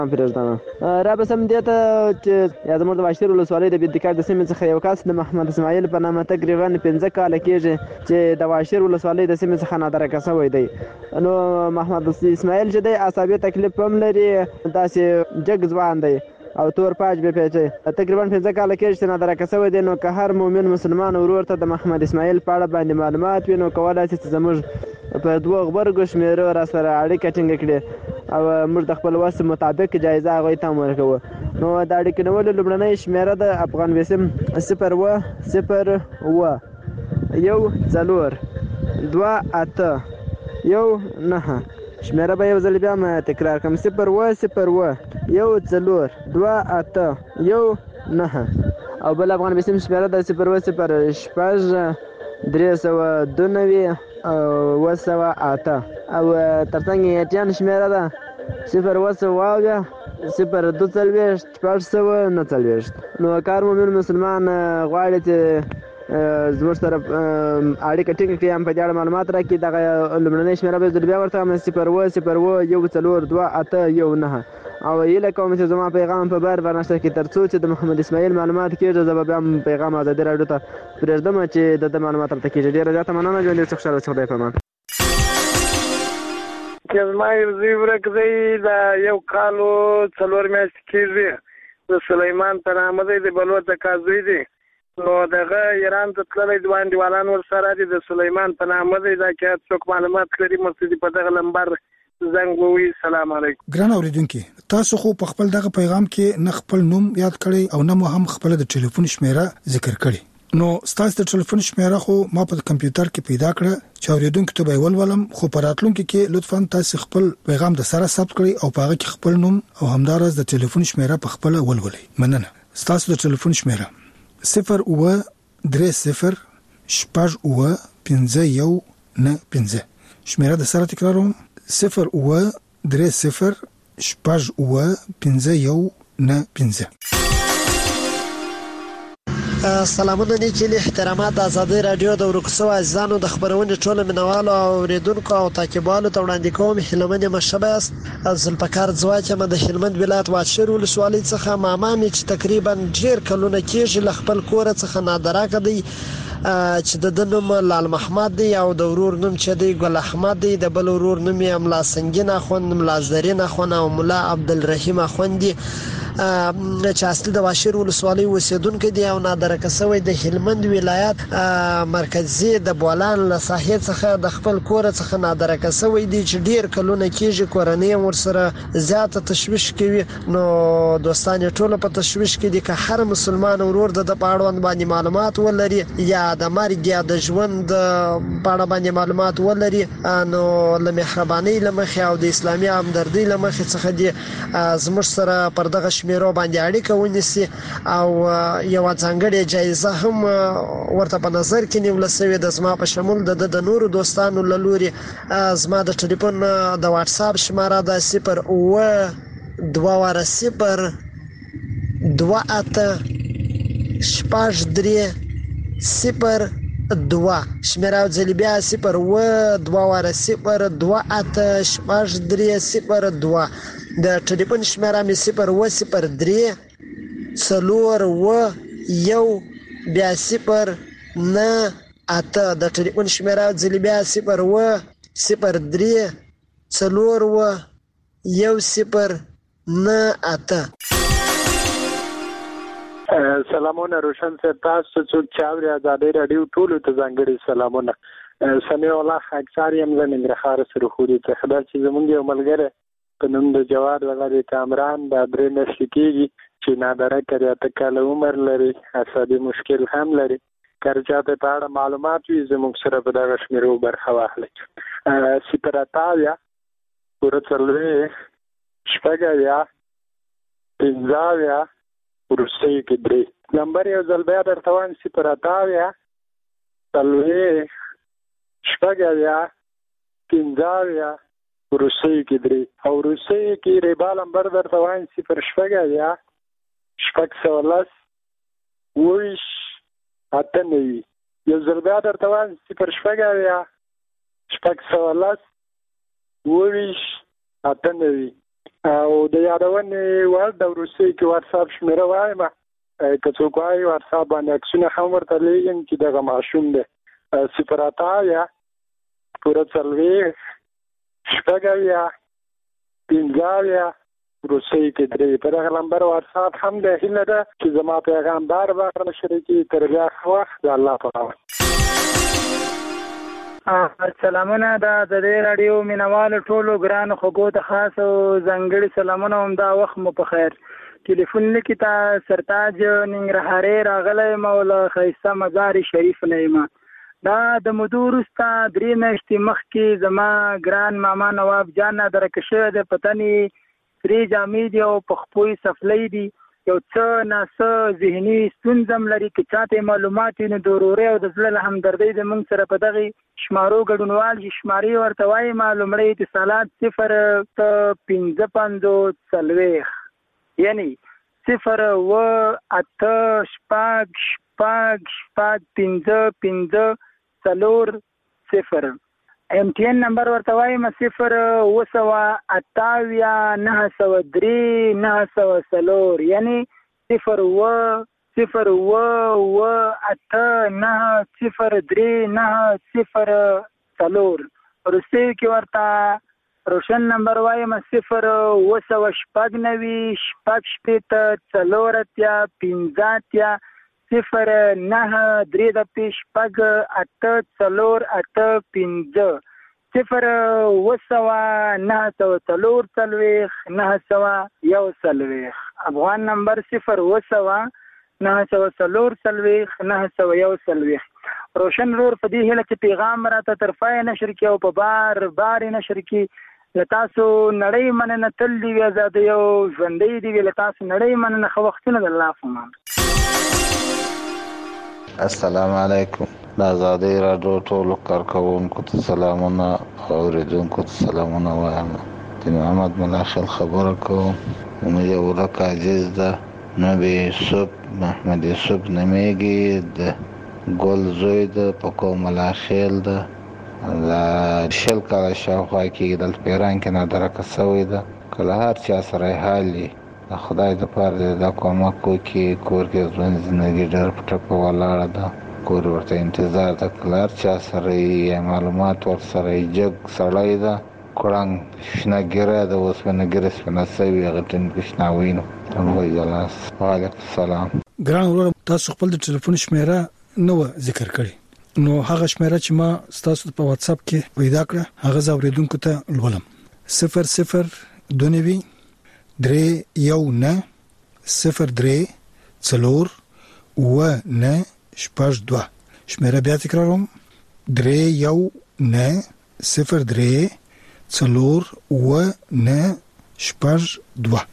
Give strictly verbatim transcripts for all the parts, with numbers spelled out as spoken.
پرېږدم. را به سم دې ته چې یا زموږ د واشیر ولسوالۍ د بېدکار د سیمې څخه یو کس د محمد اسماعیل په نامه تقریبا پنځه کاله کېږي چې د واشیر ولسوالۍ د سیمې څخه نادرکه شوی دی. نو محمد اسماعیل چې دی عصبي تکلیف هم لري، داسې جګ ځوان دی او تور پاج به پیچي. تقریبا پنځه کاله کېږي چې نادرکه شوی دی. نو که هر مؤمن مسلمان ورور ته د محمد اسماعیل په اړه باندې معلومات وي، نو کولی شي چې زموږ په دوه غبرګو شمېرو را سره اړیکه ټینګه کړي او موږ د خپل وس مطابق جایزه هغوی ته هم ورکوو. نو د اړیکې نیولو لومړنۍ شمېره د افغان وسیم صفر اوه صفر اوه یو څلور دوه اته یو نهه. شمېره به یو ځل بیا هم تکرار کړم: صفر اوه صفر اوه یو څلور دوه اته یو نهه. او بل افغان وسیم شمېره د صفر اوه صفر شپږ درې سوه دوه نوي اوه سوه اته. او تر څنګ یې ایټیان شمېره ده صفر اوه سوه اویا صفر دوه څلوېښت شپږ سوه نه څلوېښت. نو که هر مؤمن مسلمان غواړي چې زموږ سره اړیکه ټینګه کړي، هم په دې اړه معلومات راکړي، دغه لومړنۍ شمېره به زه بیا ورته وایم: صفر اوه صفر اوه یو څلور دوه اته یو نهه. او هیله کوم چې زما پیغام په بار بار نشته کړي، تر څو چې د محمد اسماعیل معلومات کېږي. زه به بیا هم پیغام ازادي راډیو ته پرېږدم چې د ده معلومات ورته کېږي. ډېره زیاته مننه. ژوند دې خوشحاله اوسې. خدای په امان. چې زما یو زوی ورک دی، د یو کال و څلور میاشتې کېږي، د سلیمان په نامه دی، د بلوڅ اکا زوی دی. نو دغه ایران ته تللی، دوه انډیوالان ورسره دي، د سلیمان په نامه دی. دا که څوک معلومات لري مرسي په دغه نمبر زنګ ووهي. سلام علیکم. ګران اوریدونکي، تاسو خو په خپل دغه پیغام کې نه خپل نوم یاد کړی او نه مو هم خپل د ټلیفون شمیره ذکر کړی. نو ستاسو د ټلیفون شمیره خو ما په کمپیوټر کې پیدا کړه چې اوریدونکو ته به ولولم، خو په راتلونکي کې لطفاً تاسو خپل پیغام د سره ثبت کړئ او په هغه کې خپل نوم او همدارس د ټلیفون شمیره په خپل ولولئ. مننه. ستاسو د ټلیفون شمیره صفر اوه درې صفر شپږ اوه پنځه یو نه پنځه. شمیره د سره تکراروم: صفر اوه درې صفر شپږ اوه پنځه یو نه پنځه. سلامونه نیکیلی احترامات. د ازادي رادیو د ورکسو عزیزانو د خبرونې ټولو مینوالو او اوریدونکو او تعقیبوالو ته وړاندې کوم هیلمن یم شباس ذوالفقار ځواک یم د هلمند ولایت واشیر ولسوالۍ څخه. ماما مې چې تقریبا ډیر کلونه کېږي له خپل کور څخه نادراکه دی، چې د د نوم لال محمد دی او د ورور نوم چې دی ګل احمد دی، د بل ورور نوم یې ملا سنگین اخوند، ملا زرین اخوند او ملا عبدالرحیم اخوند دی، چې اصلي د واشیر ولسوالۍ اوسیدونکي دي او نادرکه شوی د هلمند ولایت مرکزي د بولان له ساحې څخه د خپل کور څخه نادرکه شوی دي، چې ډیر کلونه کېږي کورنۍ ورسره زیاته تشویش کوي. نو دوستان ټول په تشویش کې دي. که هر مسلمان ورور د په اړوند باندې معلومات ولري یا د مرګ یا د ژوند په اړه باندې معلومات ولري، نو له مهربانۍ له مخې او د اسلامي همدردۍ له مخې څخه دي زموږ سره پر دغه شمیرو باندې اړیکه ونیسي او یو ځانګړې جایزه هم ورته په نظر کې نیول شوې ده. زما په شمول د د نورو دوستانو له لوري زما د ټلیفون د واتس اپ شماره ده صفر اوه دوه واره صفر دوه اته شپږ درې صفر دوه. شمیره ځل بیا صفر اوه دوه واره صفر دوه اته شپږ درې صفر دوه. د ټلیفون شمیره مې صفر اوه صفر درې څلور اوه یو بیا صفر نه اته. د ټلیفون شمیره ځل بیا صفر اوه صفر درې څلور اوه یو صفر نه اته. سلامونه روشن صاحب، تاسو څوک چې اوري ازادي رادیو ټولو ته ځانګړي سلامونه. سمیع الله اکثر یم زه ننګرهار سره خوري ته خبر چې زمونږ یو ملګری په نوم د جواد ولادي کامران د درې میاشتې کېږي چې نادرکه دی، اته کاله عمر لري، عصبي مشکل هم لري. که چاته په اړه معلومات وي زموږ سره په دغه شمیرو برخه واخلئ: صفر اته اویا پوره څلوېښت شپږ اویا پنځه اویا وروستیو کې درې. نمبر یو ځل بیا درته وایم: صفر اته اویا څلوېښت شپږ اویا پنځه اویا وروستیو کې درې. او وروستیو کې ریبا نمبر درته وایم: صفر شپږ اویا شپږ سوه لس اوویشت اته نوي. یو ځل بیا درته وایم: صفر شپږ اویا شپږ سوه لس اوویشت اته نوي. او د یادونې وړ د وروستي کې واتساپ شمیره وایم که څوک وایي واتساپ باندې عکسونه هم ورته لیږم چې دغه ماشوم دی صفر اتیا پوره څلوېښت شپږ اویا پنځه اویا روسي کې درې په دغه نمبر واتساپ هم د هیله ده چې زما پیغام بار بار مشرکي تر بیا وخت د الله په امان. سلامونه دا د دې رادیو مینوال ټولو ګران خوګو ته خاص او ځانګړي سلامونه هم دا وخت مو په خیر. ټلیفون لیکي تا سرتاج ننګرهاري راغلی مولا خیسته مزار شریف نه دا د مدور استا درې میاشتې مخکې زما ګران ماما نواب جان درکه شوی د پتنی سری جامې دی او په خپوی سفلی دی یو څه ناسه ذهني ستونزم لري که چاته معلومات نه ضروري او د زړه همدردي د موږ سره په دغه شمارو ګډونوال شماري ورته وایي معلومړی اتصالات صفر ته پنځه پنځوس څلوېښت یعنی صفر و اته شپږ شپږ شپږ پنځه پنځه څلور صفر. ایم ټي این نمبر ورته وایم صفر اوه سوه اتاویا نهه سوه درې نهه سوه څلور یعنی صفر اوه صفر اوه اوه اته نهه صفر درې نهه صفر څلور. وروستیو کې ورته روشن نمبر وایم صفر اوه سوه شپږ نوي شپږ شپېته څلور اتیا پنځه اتیا صفر نه درې دپې شپږ اته څلور اته پنځه صفر اوه سوه نهه سوه څلور څلوېښت نهه سوه یو څلوېښت. افغان نمبر صفر اوه سوه نهه سوه څلور څلوېښت نهه سوه یو څلوېښت. روشن رور په دې هیله چې پیغام راته طرفه نشر کړي او په بار بار نشر کړي له تاسو نړۍ مننه تل دې وي ازادۍ او ژوندۍ دې وي له تاسو نړۍ مننه ښه وختونه د الله په امان. السلام علیکم. د ازادۍ راډیو ټولو کارکوونکو ته سلامونه او اوریدونکو ته سلامونه وایم. د محمد ملاخل خبره کوم. مې یو ورک عزیز ده نبی یوسف محمد یوسف نمیږي د ګل زوی ده په کوم ملاخل ده د شل کاله شاوخوا کې دلته په ایران کې نادرکه سوی ده. کله هر چا سره حال وي د خدای دپاره دا کومک وکړي. کور کې ژوند زندګي ډېر په ټپه ولاړه ده. کور ورته انتظار ده کله هر چا سره یې معلومات ورسره یې جګ سړی ده کړنګ شنه ګیره ده اوسپنه ګیره سپنه سوي هغه ټینګ شناوي نو جلاس. وعلیکم السلام. ګران ورور تاسو خپل د ټلیفون شمیره نو ذکر کړی نو هغه شمیره چې ما تاسو په واتس اپ کې پیدا کړه هغه زاوریدونکو ته لولم صفر صفر دوه نوي درې یو نه صفر درې څلور اوه نه شپږ دوه. شمیره بیا تکراروم درې یو نه صفر درې څلور اوه نه شپږ دوه.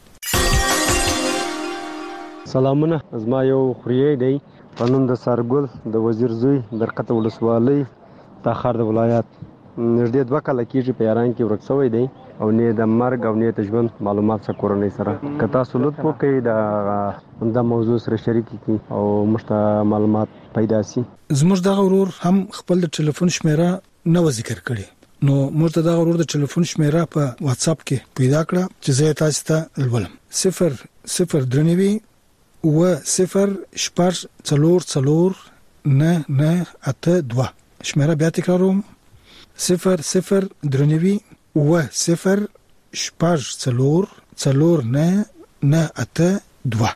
سلامونه زما یو خوریی دی په نوم د سارګل د وزیر زوی درقته ولسوالۍ تاخر د ولایت نږدې دوه کاله کېږي په ایران کې ورک شوی دی او نه د مرګ او نه د ژوند معلومات څخه کورنۍ سره که تاسو لطف وکړئ د د موضوع سره شریک کړئ او موږ معلومات پیدا شي. زموږ دغه ورور هم خپل د ټلیفون شمیره نو ذکر کړي نو موږ دغه ورور د ټلیفون شمیره په واتس اپ کې پیدا کړه چې زه تاسو ته لولم صفر صفر درې نوي اوه صفر شپږ څلور څلور نه نه اته دوه. شمیره بیا تکراروم صفر صفر درې نوي اوه صفر شپږ څلور څلور نه نه اته دوه.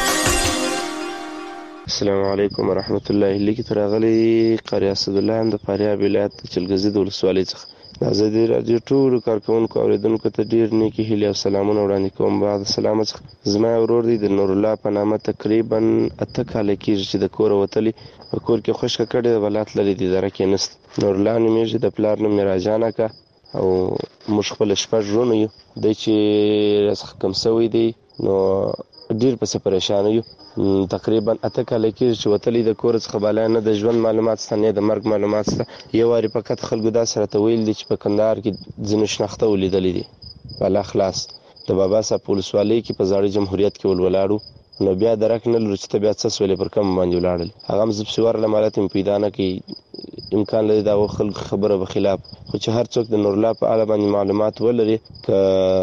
السلام علیکم ورحمت الله. لیکي تر غلي قاری اسد الله هم د فاریاب ولایت چلګزي د ولسوالۍ څخه د ازادي رادیو ټولو کارکوونکو اوریدونکو ته ډیر نیکی هیلې او سلامونه وړاندې کوم. بعد سلام څخه زما ورور دی د نور الله په نامه تقریبا اته کال کېږي چې د کور وتلی په کور کې خوشک کړي ولات لري د درکې نست نور الله نومېږي د پلار نوم راجانه کا او موږ خپل شپږ ورونه یو د چې رسخ کم سوی دی نو ډیر په پریشان یو. تقریبا اته کال کې چې وتلی د کور څخه بالا نه د ژوند معلومات ستنه د مرګ معلومات ست یو واری فقط خلکو دا سره ته ویل دي چې په کندهار کې ځینې شناخته ولیدلې دي بالا خلاص د بابا صاحب پولیسوالۍ کې په زاړه جمهوریت کې ولولاړو نو بیا درک نه لري چې بیا څه سولې پر کم باندې ولاړل هغه مزب سوار لمالت پیدا نه کې امکان لري دا خلک خبره به خلاف خو چې هر څوک د نور الله په اړه باندې معلومات ولري ک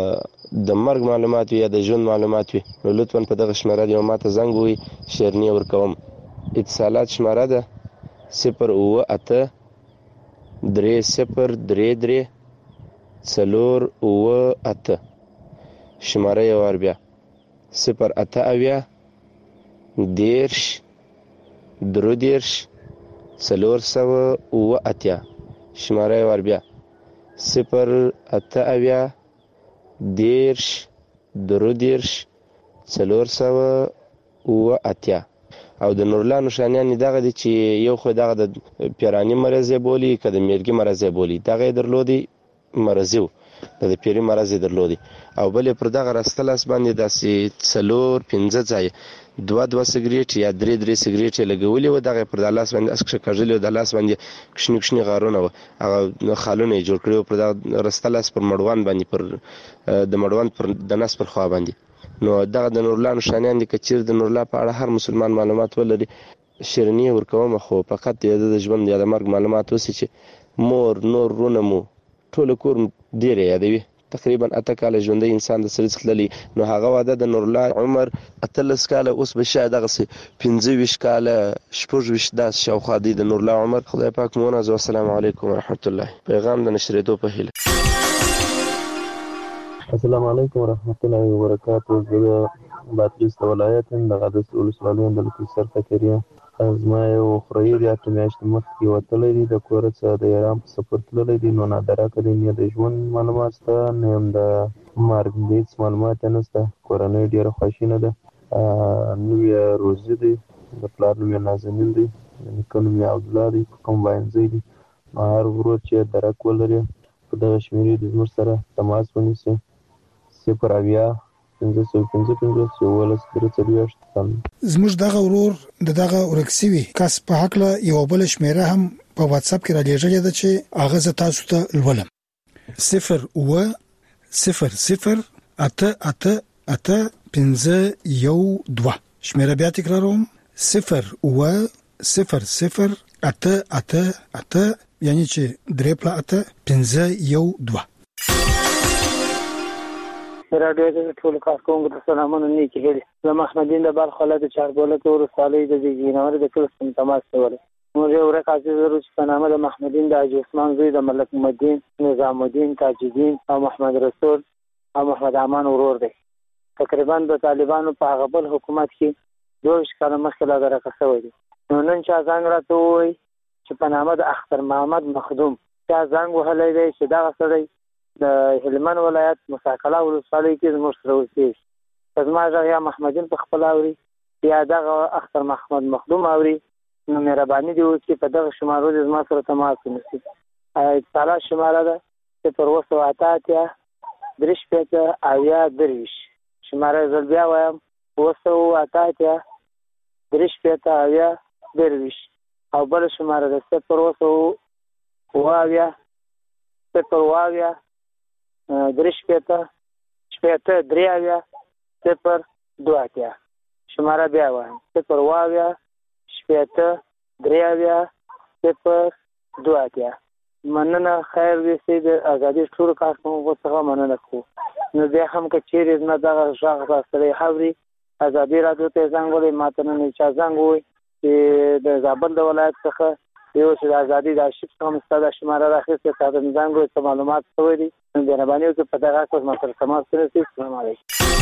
د مرګ معلومات وي یا د ژوند معلومات وي نو لطفا په دغه شمېره دې ماته زنګ ووهي شیرني ورکوم. اتصالات شمېره ده صفر اووه اته درې صفر درې درې څلور اووه اته. شمېره یې وار بیا صفر اته اویا دېرش درې دېرش څلور سوه اووه اتیا. شمېره یې وار بیا صفر اته اویا دېرش درې دېرش څلور سوه اووه اتیا. او د نورلا نښانیان یې دغه دي چې یو خو دغه د پیراني مرض یې بولي که د میرګي مرض یې بولي دغه یې درلودي مرضي و د د پیري مرض یې درلودي. او بل یې پر دغه راسته لاس باندې داسې څلور پنځه ځایه دوه دوه سګرېټ یا درې درې سګرېټ یې لګولي وو دغه یې پر دا لاس باندې اسکشه کږلي وو د لاس باندې کشني کشني غارونه وو هغه خالونه یې جوړ کړي وو پر دغه راسته لاس پر مړوند باندې پر د مړوند پر د نس پر خوا باندې. نو دغه د نورلا نښانیان دي که چیرې د نورلا په اړه هر مسلمان معلومات ولري شیرني ورکوم خو فقط د د ژوند یا د مرګ معلومات اوسي چې مور نور رونه مو ټول کور ډېر یادوي تقریبا اته کاله ژوندی انسان د سره تللی نو هغه واده د نورلا عمر اتلس کاله اوس به شاید دغسې پنځه ویشت کاله شپږ ویشت داسې شاوخوا دی د نورلا عمر. خدای پاک مو ونازوي. السلام علیکم ورحمت الله. پیغام د نشرېدو په هیله. السلام علیکم ورحمت الله وبرکاتو. زه د بادغیس د ولایت یم د غادس ولسوالۍ یم د لکیسر فقیریه. زما یو خوریی دی اته میاشتې مخکې وتلی دی د کوره څخه د ایران په سفر تللی دی نو نادرکه دی نه د ژوند معلومات شته نه هم د مرګ هېڅ معلومات یې نشته. کورنۍ ډېره خواشینه ده. نوم یې روزي دی د پلار نوم یې نازنین دی د نیکه نوم یې عبدالله دی په کوم واینځی دی. نو هر ورور چې درک ولري په دغه شمېرې د زموږ سره تماس ونیسي صفر اویا پنځه سوه پنځه پنځوس یولس درې څلوېښت. زموږ دغه ورور د دغه ورک سوي کس په هکله یوه بله شمېره هم په واتساپ کې رالیږلې ده چې هغه زه تاسو ته لولم. صفر اووه صفر صفر اته اته اته پنځه یو دوه. شمېره بیا تکراروم صفر اووه صفر صفر اته اته اته یعنی چې درې پله اته پنځه یو دوه. راډیو د ټول کارکونکو ته سلامونه نیکې هیلې. زه محمدین د بلخ ولایت چارګولک ولسوالۍ د جینوري د کلي څخه تماس کولی. موږ یو ورک عزیز لرو چې په نامه د محمدین د حاجي عثمان زوی د ملک محمدین نظام الدین تاج الدین او محمد رسول او محمد امان ورور دی. تقریبا د طالبانو په هغه بل حکومت کې دوه ویشت کاله مخکې لادرکه شوی دی. نو نن چا زنګ راته ووایي چې په نامه د اختر محمد مخدوم چا زنګ وهلی دی چې دغه سړی د هلمند ولایت مساکله ولسوالۍ کې زموږ سره اوسېږي. که زما غږ یا محمدین په خپله اوري یا دغه اختر محمد مخدوم اوري نو مهرباني دې وکړي په دغه شمارو دې زما سره تماس ونیسي. اتصالات شماره ده صفر اووه سوه اته اتیا درې شپېته اویا درویشت. شماره یې زه بیا وایم اووه سوه اته اتیا درې شپېته اویا درویشت. او بله شماره ده صفر اووه سوه اووه اویا صفر اووه اویا درې شپېته شپېته درې اویا صفر دوه اتیا. شماره بیا وایم صفر اووه اویا شپېته درې اویا صفر دوه اتیا. مننه. خیر وي سي د ازادي ټولو کارکوونکو څخه مننه کوو. نو بیا هم که چیرې زما دغه غږ را سړی اوري ازادي راډیو ته زنګ ووهئ. ما ته نن چا زنګ ووایي چې د زابل د ولایت څخه یو چې د ازادي د آرشیف څخه مو ستا دا شماره راخیستې تا ته مې زنګ ووایي څه معلومات شوی دي نو مهرباني وکړئ په دغه حق زما سره تماس ونیسئ. السلام علیکم.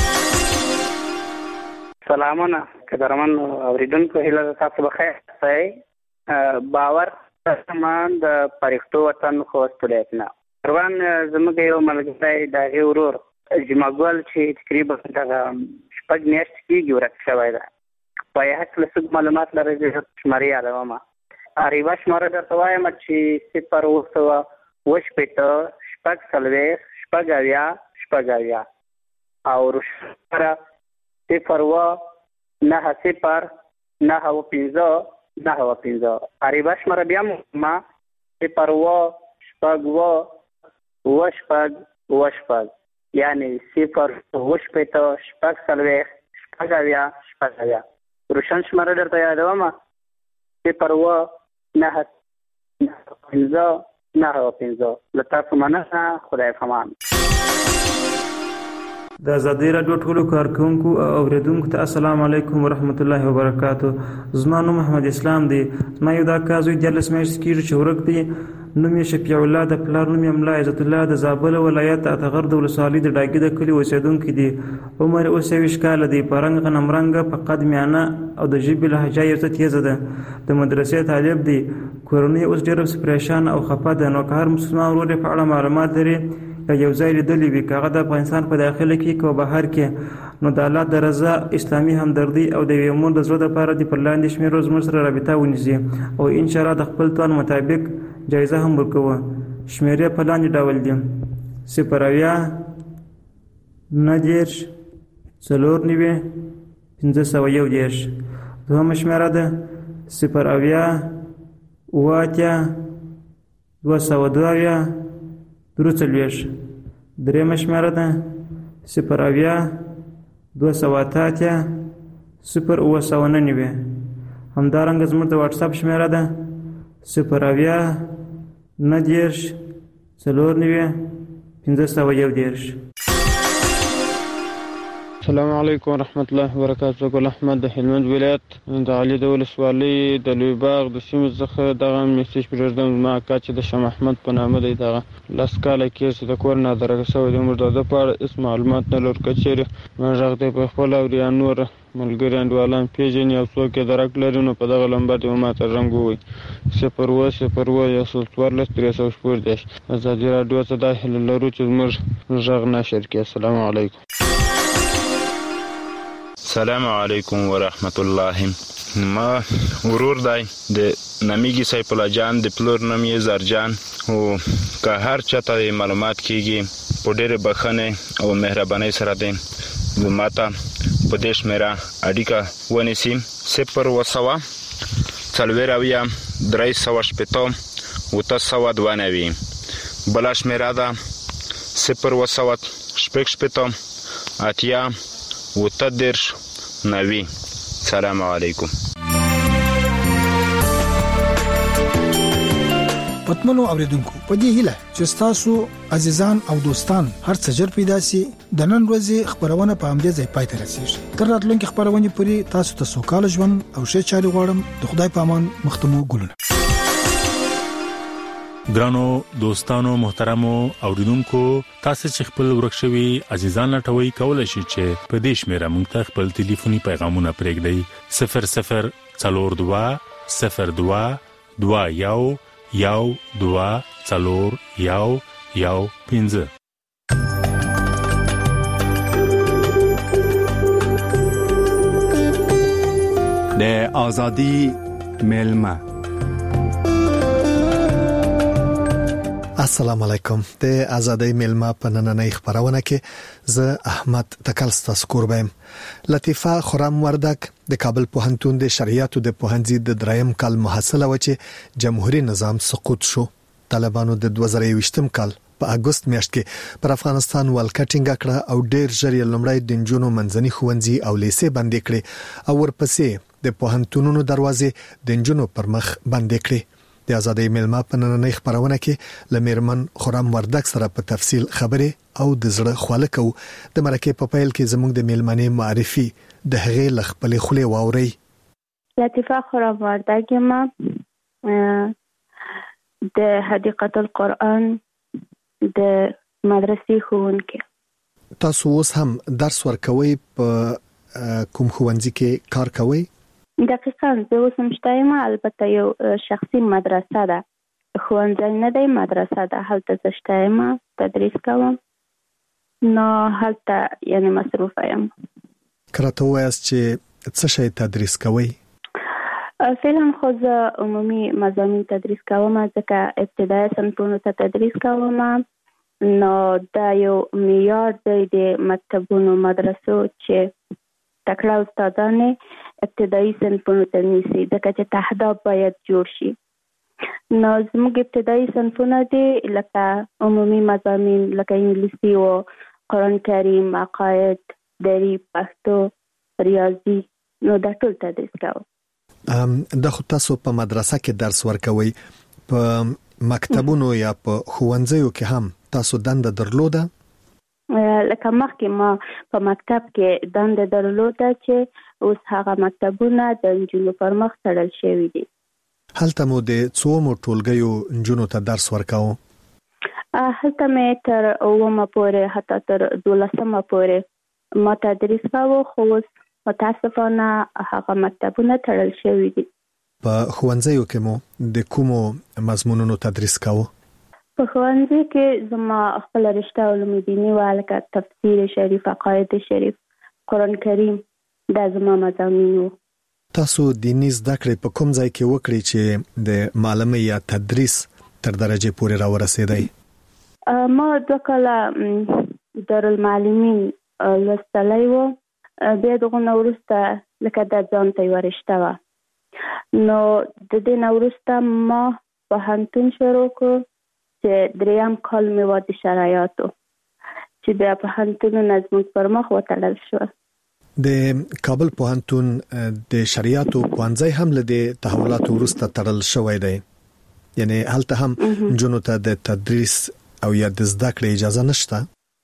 سلامونه قدرمن اورېدونکو هیله ده تاسو بخیر اوسئ. باور سامان د پرښتو وطن خوست ولایت نه روان زموږ یو ملګری د هغې ورور جمعګل چې تقریبا دغه شپږ میاشتې کېږي ورک شوی ده. په یې هکله څه معلومات لرئ زه شمارې یادومه. یوه شماره درته وایم چې صفر اووه سوه اووه شپېته شپږ څلوېښت شپږ اویا شپږ اویا او روشنه صفر اووه نهه صفر نهه اووه پنځه نهه اووه پنځه. عربه شماره بیا ما صفر اووه شپږ اووه اووه شپږ اووه شپږ یعنې صفر اووه شپېته شپږ څلوېښت شپږ اویا شپږ اویا. روشن شماره درته یادومه صفر اووه نهه پنځه نهه اووه پنځه. له تاسو مننه. خدای پامان. د آزادۍ راډیو ټولو کارکونکو او اوریدونکو ته السلام علیکم ورحمت الله وبرکاتو. زما نوم محمد اسلام دی. زما یو دا کار زوی دیارلس میاشتې کېږي چې ورک دی. نوم یې شفیع الله، د پلار نوم یې ملا عزت الله، د زابل ولایت اتغر د ولسوالۍ د ډاګي د کلي اوسېدونکی دی. عمر اوس یویشت کاله دی. په رنګ غنمرنګه، په قد میانه او د ژبې لهجه یې څه تیزه ده. د مدرسې طالب دی. کورنۍ اوس ډېره پریشانه او خفه ده. نو که هر مسلمان ورور یې په اړه معلومات لري یا یو ځای لیدلی وي، که هغه د افغانستان په داخله کې که بهر کې، نو د الله د رضا، اسلامي همدردي او د یوې مور د زړه دپاره دې پر لاندې شمېرو زموږ سره رابطه ونیسي او انشاءالله د خپل توان مطابق جایزه هم ورکوه. شمېرې په لاندې ډول دي: صفر اویا نهه دېرش څلور نوي پنځه سوه یو دېرش. دوهمه شمېره ده صفر اویا اووه اتیا دوه سوه دوه اویا درې څلوېښت. درېیمه شمېره ده صفر اویا دوه سوه اته اتیا صفر اووه سوه نهه نوي. همدارنګه زموږ د واټساپ شمېره ده صفر اویا نهه دېرش څلور نوي پنځه سوه یو دېرش. السلام علیکم ورحمت الله وبرکاتو. ګل احمد د هلمند ولایت د علي د ولسوالۍ د لوی باغ د سیمې څخه دغه میسج پرېږدم. زما اکا چې د شاه محمد په نامه دی، دغه لس کاله کېږي چې د کور نه درګه شوی دی. موږ د ده په اړه هېڅ معلومات نه لرو. که چېرې ما غږ دی په خپل او یا نور ملګري انډیوالان پېژني او څوک یې درک لري، نو په دغه لمبر دې ما ته رنګ ووایي: صفر اووه صفر اووه یو سل څوارلس درې سوه شپږ دېرش. ازادي راډیو ته دا هیله لرو چې زموږ غږ نشر کړي. السلام علیکم. السلام علیکم ورحمت الله. ما ورور دی د نامیږي سیف الله جان، د پلور نوم یې زرجان. او که هر چاته معلومات کیږي په ډېرې بښنې او مهربانۍ سره دی ما ته په دې شمېره اړیکه ونیسي: صفر اووه سوه څلوېښت اویا درې سوه شپېته اوته سوه دوه نوي. بله شمېره ده صفر اووه سوه شپږ شپېته اتیا اوته دېرش نوي. سلام علیکم. پتمنو اوریدونکو، په دې هیله چې تاسو عزیزان او دوستان هر څه ژر پیدا سي، د نن ورځې خبرونه په همدې ځای پای ته رسیږي. تر راتلونکي خبرونه پورې تاسو ته سوکاله ژوند او ښه چارې غواړم. د خدای په امان. مختمو ګلونه. ګرانو دوستانو محترمو اوریدونکو، تاسو چې خپل ورکشوي عزیزان لټوي کولای شئ چې په دې شمیره موږ ته خپل ټلیفوني پیغامونه پرېږدئ: صفر صفر څلور دوه صفر دوه دوه یو یو دوه څلور یو یو پنځه. د ازادي ملما. السلام علیکم. د ازادۍ ملما په نننۍ خبرونه کې زه احمد تکلستا سکوربم. لطیفه خرم وردک د کابل پوهنتون د شریعت د پوهنځي د دریم کال محصله و چې جمهوریت نظام سقوط شو. طالبانو د دوه زره یوویشتم کال په اگست میاشت کې پر افغانستان ولکټینګ کړه او ډېر ژر یې لومړی د نجونو منځني ښوونځي او لیسې بندې کړې او ورپسې د پوهنتونونو دروازې د نجونو پر مخ بندې کړې. د ازادۍ ملما په نننۍ خبرونه کې لمیرمن خرم وردک سره په تفصیل خبرې او د زړه خواله کو. د مرکه په پیل کې زموږ د ملمنې معرفي د هغې لخپلې خولې واوري. لطیفه خرم وردک ما د حدیقه القرآن د مدرسې ښوونکې. تاسو اوس هم درس ورکوي؟ په کوم ښوونځي کې کار کوي؟ دقیقاً زه اوس هم شته یم. البته یو شخصي مدرسه ده، ښوونځی نه دی، مدرسه ده. هلته زه شته یم، تدریس کوم. نو هلته یعنی مصروفه یم. که راته ووایاست چې څه شی تدریس کوئ؟ فعلا خو زه عمومي مضامین تدریس کوم، ځکه ابتدایي صنفونو ته تدریس کوم. نو دا یو معیار دی د مکتبونو مدرسو چې تکړه استادان ابتدایي صنفونو ته نیسي، ځکه چې تهداب باید جوړ شي. نو زموږ ابتدایي صنفونه دي لکه عمومي مضامین لکه انګلیسي او قرآن کریم، عقاید، دری، پښتو، ریاضي. نو دا ټول تدریس کوم. د خو تاسو په مدرسه کې درس ورکوي، په مکتبونو یا په ښوونځیو کې هم تاسو دنده درلوده؟ لکه مخکې ما په مکتب کې دنده درلوده چې اوس هغه مکتبونه د نجونو پر مخ تړل شوي دي. هلته مو د څومو ټولګیو نجونو ته درس ورکاوه؟ هلته مې تر اومه پورې حتی تر دولسمه پورې ما تدریس کاوه، خو اوس متاسفانه هغه مکتبونه تړل شوي دي. په ښوونځیو کې مو د کومو مضمونونو تدریس کاوه؟ په ښوونځي کې زما خپل رشته علوم دیني وه، لکه تفسیر شریف، عقاید شریف، قرآن کریم، دا زما مضامین وو. تاسو دیني زده کړې په کوم ځای کې وکړې چې د معلمۍ یا تدریس تر درجې پورې راورسېدی؟ ما دوه کاله دارالمعلمین لوستلی و، بیا دغه نه وروسته لکه دا ځان ته یوه رشته وه، نو د دې نه وروسته ما پوهنتون شروع کړو چې دریم کال مې وه د شرایطو، چې بیا پوهنتونونه زموږ پر مخ وتړل شول. د کابل پوهنتون د شریعتو پوهنځی هم له دې تحولاتو وروسته تړل شوی دی، یعنی هلته هم نجونو ته د تدریس او یا د زده کړې اجازه نشته؟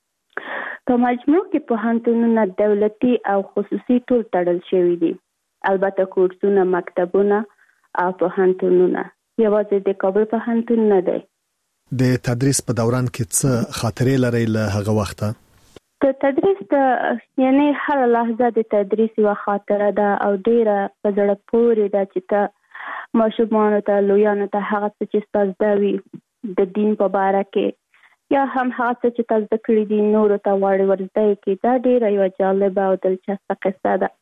په مجموع کې پوهنتونونه دولتي او خصوصي ټول تړل شوي دي، البته کورسونه، مکتبونه او پوهنتونونه، یوازې د کابل پوهنتون نه دی. د تدریس په دوران کې څه خاطرې لرئ له هغه وخته؟ د تدریس د یعنی هر لحظه د تدریس یوه خاطره ده او ډیره په زړه پورې ده چې ته ماشومانو ته، لویانو ته هغه څه چې ستا زده وي د دین په باره کې یا هم هغه څه چې تا زده کړي دي نورو ته غواړي ورزده یې کړي، دا ډیره یوه جالبه او دلچسپه قصه ده.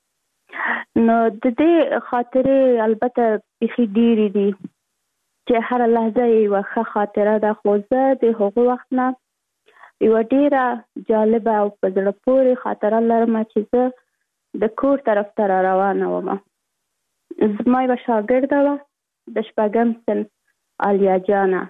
نو د دې خاطرې البته بیخي ډیرې دي چې هر لحظه یوه ښه خاطره ده، خو زه د هغو وخت نه یوه ډیره جالبه او په زړه پورې خاطره لرم چې زه د کور طرف ته را روانه وم. زما یوه شاګرده وه د شپږم صنف عالیه جانه،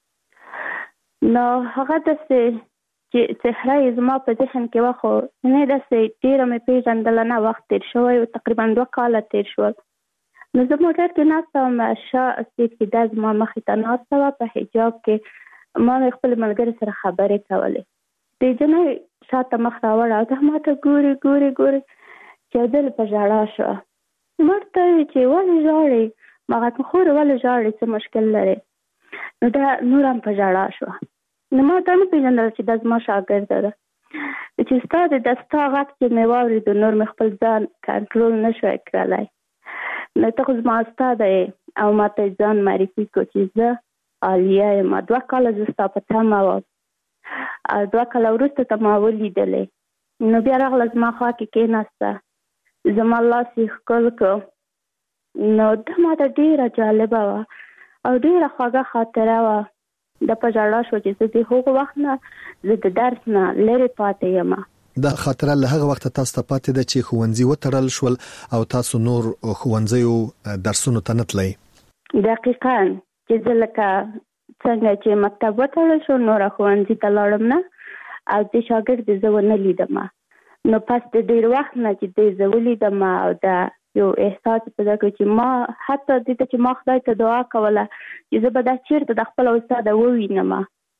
نو هغه داسې چې څهره یې زما په ذهن کې وه، خو نه داسې ډیره مې پېژندله نه، وخت تېر شوی و، تقریبا دوه کاله تېر شول. نو زه موټر کې ناسته وم، شا سیټ کې دا زما مخې ته ناسته وه، په حجاب کې ما مې خپل ملګري سره خبرې کولې. د جنۍ شاته مخ راوړه او دا ما ته ګوري ګوري ګوري چې دل په ژړا شوه. ما ورته وویل چې ولې ژاړې؟ ما هغه خورې ولې ژاړې، څه مشکل لرې؟ نو دا نور هم په ژړا شوه. نو ما دا نه پېژندله چې دا زما شاګرده ده، چې ستا د دا ستا غږ چې مې واورېدو نور مې خپل ځان کنټرول نه شوی کړلی. نو ته خو زما استاده یې او ما ته ځان معرفي کړو چې زه عالیه یم، دوه کاله زه ستا په تمه وم او دوه کاله وروسته ته ما ولیدلې. نو بیا راغله زما خوا کې کېناسته، زما لاس یې ښکل کړو. نو دا ما ته ډېره جالبه وه او ډېره خوږه خاطره وه. دا په ژړا شوه چې زه د هغو وخت نه زه د درس نه لرې پاتې یم. دا خاطره له هغه وخته تاسو ته پاتې ده چې ښوونځي وتړل شول او تاسو نور ښوونځیو درسونو ته نه تلئ؟ دقیقاً، چې زه لکه څنګه چې مکتب وتړل شو نوره ښوونځي ته لاړم نه او د شاګرد زه ونه لیدم. نو پس د ډېر وخت نه چې دی زه ولیدم او دا یو احساس پیدا کړ چې ما حتی دې ته چې ما خدای ته دعا کوله چې زه به دا چېرته د خپله استاده ووینم،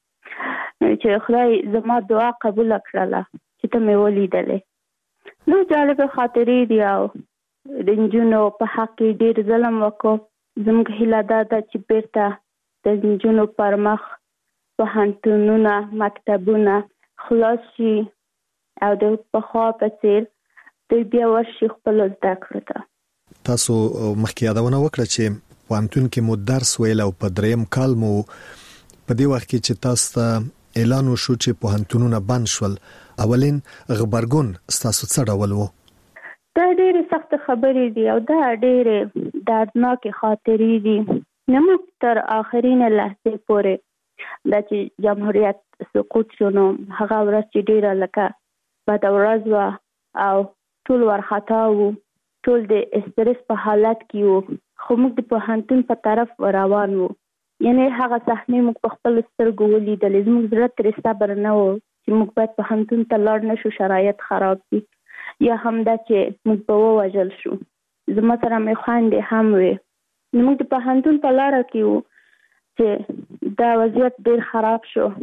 چې خدای زما دعا قبوله کړله چې ته مې ولیدلې. نو جالبه خاطرې دي او د نجونو په حق کې ډېر ظلم وکړو. زموږ هیله دا ده چې بیرته د نجونو پر مخ پوهنتونونه، مکتبونه خلاص شي او د پخوا په څېر دوی بیا ورشي خپلو زده کړو ته. تاسو مخکې یادونه وکړه چې پوهنتون کې مو درس ویل او په دریم کال مو په دې وخت کې چې تاسو ته اعلان وشو چې پوهنتونونه بند شول، اولین غبرګون ستاسو څه ډول و؟ دا ډېرې سختې خبرې دي او دا ډېرې دردناکې خاطرې دي. نه موږ تر آخرینه لحظې پورې دا چې جمهوریت سقوط شو نو هغه ورځ چې ډېره لکه بده ورځ وه او ټول وارخطا وو، ټول د استرس په حالت کې وو، خو موږ د پوهنتون په طرف روان وو. یعنې هغه صحنې موږ په خپلو سترګو ولیدلې. زموږ زړه ترې صبر نه و چې موږ باید پوهنتون ته لاړ نه شو، شرایط خراب دي، یا هم دا چې موږ به ووژل شو. زما سره مې خویندې هم وې. موږ د پوهنتون په لاره کې وو چې دا وضعیت ډېر خراب شو.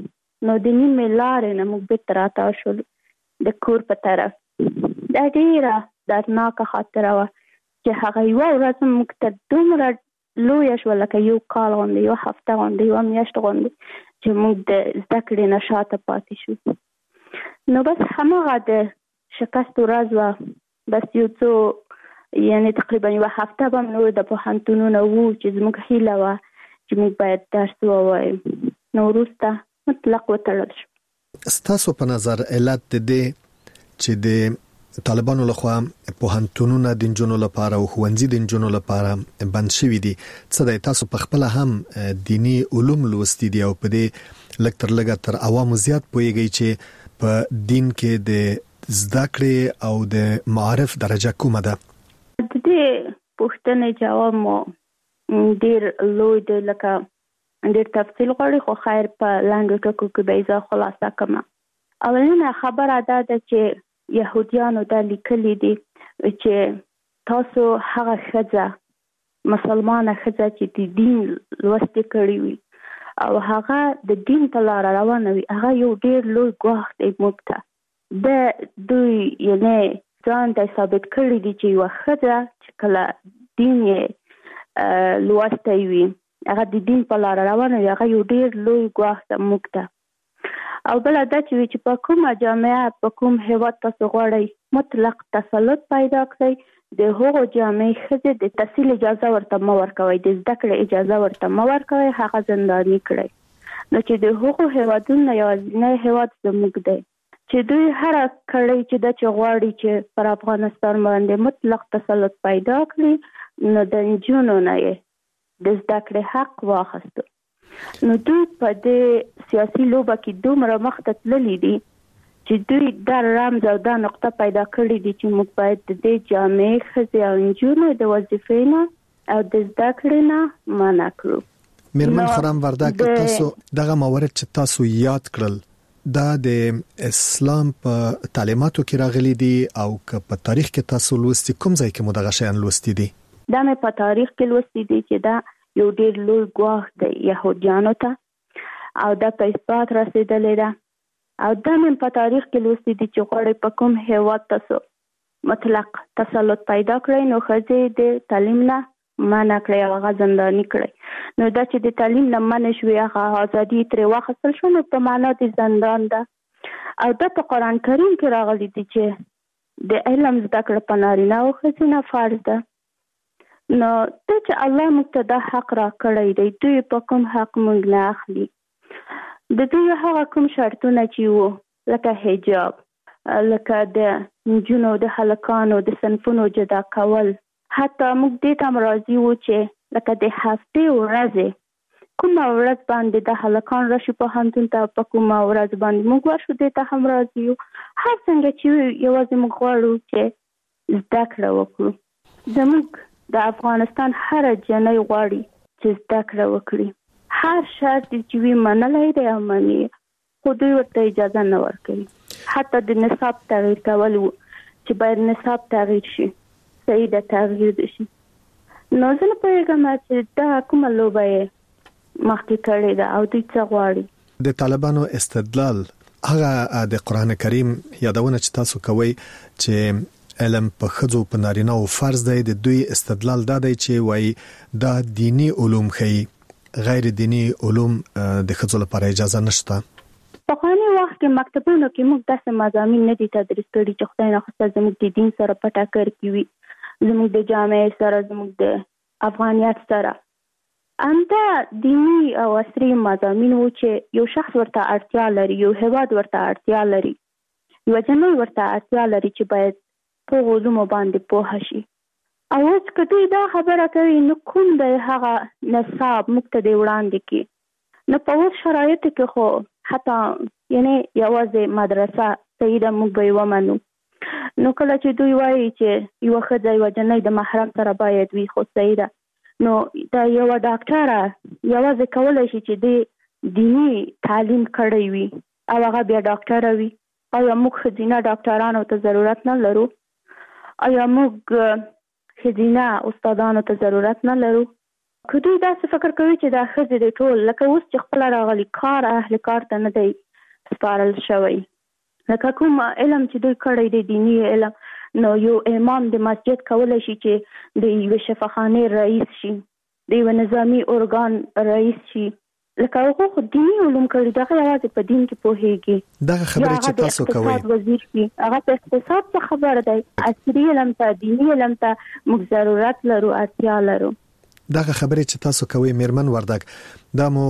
نو د نیمې لارې نه موږ بیرته راتاو شولو د کور په طرف. دا ډېره دردناکه خاطره وه چې هغه یوه ورځ موږ ته دومره لویه شوه لکه یو کال غوندې، یوه هفته غوندې، یوه میاشت غوندې چې موږ د زده کړې نه شاته پاتې شو. نو بس هماغه د شکست ورځ وه. بس یو څو یعنې تقریبا یوه هفته به نور د پوهنتونونه وو چې زموږ هیله وه چې موږ باید درس ووایو. نو وروسته مطلق وتړل شو. ستاسو په نظر علت د دې چې د طالبانو لخوا پوهنتونونه د نجونو لپاره او ښوونځي د نجونو لپاره بند شوي دي څه دی؟ تاسو په خپله هم دینی علوم لوستي دي او په دې لږ تر لږه تر عوامو زیات پوهیږئ چې په دین کې د زده کړې او د معارف درجه کومه ده؟ د دې پوښتنې جواب مو ډېر لوی دی، لکه ډېر تفصیل غواړي، خو خیر په لنډو ټکو کې به یې زه خلاصه کړم. اولینه خبره دا ده چې یهودیانو دا لیکلي دي چې تاسو هغه ښځه مسلمانه ښځه چې د دین لوستې کړې وي او هغه د دین په لاره روانه وي، هغه یو ډېر لوی ګواښ دی موږ ته. د دوی یعنې ځان ته ثابت کړي دي چې یوه ښځه چې کله دین یې لوستی وي، هغه د دین په لاره روانه وي، هغه یو ډېر لوی ګواښ ده موږ ته. او بله دا چې وي چې په کومه جامعه په کوم هیواد تاسو غواړئ مطلق تسلط پیدا کړئ، د هغو جامعې ښځې د تحصیل اجازه ورته مه ورکوئ، د زده کړې اجازه ورته مه ورکوئ، هغه زنداني کړئ. نو چې د هغو هیوادونو یوازینی هیواد زموږ دی چې دوی هره کړۍ چې دا چې غواړي چې پر افغانستان باندې مطلق تسلط پیدا کړي، نو د نجونو نه یې د زده کړې حق واخیستو. نو دوی په دې سیاسي لوبه کې دومره مخته تللي دي چې دوی دا رمز او دا نقطه پیدا کړي دي چې موږ باید د دې جامعې ښځې او نجونو د وظیفې نه او د زده کړې نه منع کړو. میرمن خرم وردک، تاسو دغه موارد چې تاسو یاد کړل دا د اسلام په تعلیماتو کې راغلي دي او که په تاریخ کې تاسو لوستي کوم ځای کې مو دغه شیان لوستي دي؟ دا مې په تاریخ کې لوستي دي چې دا یو ډېر لوی ګواښ دی یهودیانو ته او دا په اثبات رسېدلی ده. او دا مې په تاریخ کې لوستي دي چې غواړئ په کوم هیواد تاسو مطلق تسلط پیدا کړئ، نو ښځې د تعلیم نه منع کړئ او هغه زنداني کړئ. نو دا چې د تعلیم نه منع شوې، هغه ازادي ترې واخیستل شو، نو په معنا د زندان ده. او دا په قرآن کریم کې راغلی دي چې د علم زده کړه په نارینه او ښځینه فرض ده. نو ته چې الله موږ ته دا حق را کړی دی، دوی په کوم حق موږ نه اخلي. د دوی هغه کوم شرطونه چې وو لکه حجاب، لکه د نجونو د هلکانو د صنفونو جدا کول، حتی موږ دې ته هم راضي وو چې لکه د هفتې ورځې کومه ورځ باندې د هلکان راشي پوهنتون ته، په کومه ورځ باندې موږ ورشو، دې ته هم راضي یو. هر څنګه چې یوازې موږ غواړو چې زده کړه وکړو. زموږ د افغانستان هر جنۍ غواړي چې زده کړه وکړي، هر شرط چې وي منلی دی او مني، خو دوی ورته اجازه نه ورکوي. حتی د نصاب تغییر کول وو چې باید نصاب تغییر شي، صحیح د تغییر شي. نو زه نه پوهېږم چې دا کومه لوبه یې مخکې کړې ده او دوی څه غواړي. د طالبانو استدلال هغه د قرآن کریم یادونه چې تاسو کوئ چې علم په ښځو په نارینه او فرض دی، د دوی استدلال دا دی چې وایي دا دینی علوم ښیي، غیر دینی علوم د ښځو لپاره اجازه نشته. په پخواني وخت کې مکتبونو کې موږ داسې مضامین نه دي تدریس کړي چې خدای ناخواسته زموږ د دین سره په ټکر کې وي، زموږ د جامعې سره، زموږ د افغانیت سره. همدا دینی او عصري مضامین وو چې یو شخص ورته اړتیا لري، یو هیواد ورته اړتیا لري، یو جنۍ ورته اړتیا لري چې باید په علومو باندې پوه شي. او اوس که دوی دا خبره کوي، نو کوم د هغه نصاب موږ ته دی وړاندې کړي. نو په اوس شرایطو کې خو حتی یعنې یوازې مدرسه صحیح ده، موږ به یې ومنو. نو کله چې دوی وایي چې یوه ښځه یوه جنۍ د محرم سره باید وي، خو صحیح ده. نو دا یوه ډاکټره یوازې کولی شي چې د دیني تعلیم کړی وي او هغه بیا ډاکټره وي. آیا موږ ښځینه ډاکټرانو ته ضرورت نه لرو؟ آیا موږ ښځینه استادانو ته ضرورت نه لرو؟ که دوی داسې فکر کوي چې دا ښځې دی ټول، لکه اوس چې خپله راغلي کار اهل کار ته نه دی، سپارل شوی. لکه کوم علم چې دوی کړی دی دینی علم، نو یو امام د مسجد کولی شي چې د یوې شفاخانې رئیس شي، د یوه نظامي ارګان رئیس شي. لکه هغه خو دیني علوم کړي، دغه یوازې په دین کې پوهیږي. دغه خبرې چې تاسو کوئ اقتصاد وزیر شي، هغه په اقتصاد څه خبر دی. عصري علم ته، دیني علم ته موږ ضرورت لرو، اړتیا لرو. دغه خبرې چې تاسو کوئ میرمن وردک، دا مو